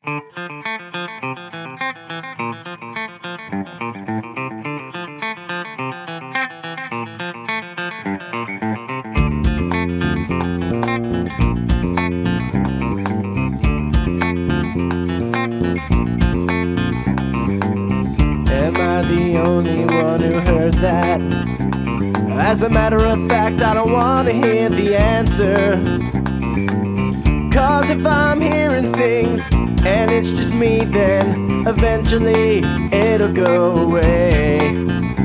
Am I the only one who heard that? As a matter of fact, I don't want to hear the answer. Cause if I'm hearing things and it's just me, then eventually it'll go away.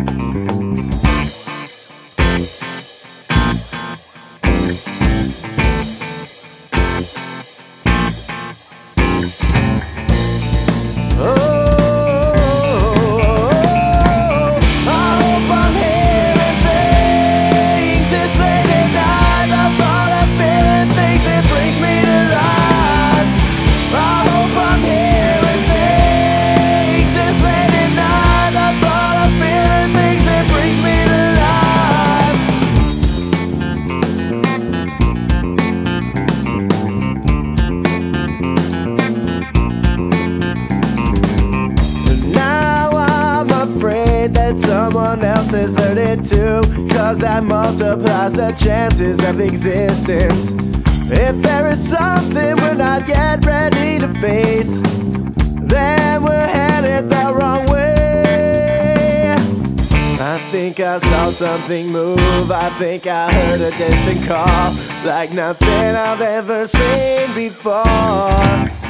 That someone else has heard it too, cause that multiplies the chances of existence. If there is something we're not yet ready to face, then we're headed the wrong way. I think I saw something move, I think I heard a distant call, like nothing I've ever seen before.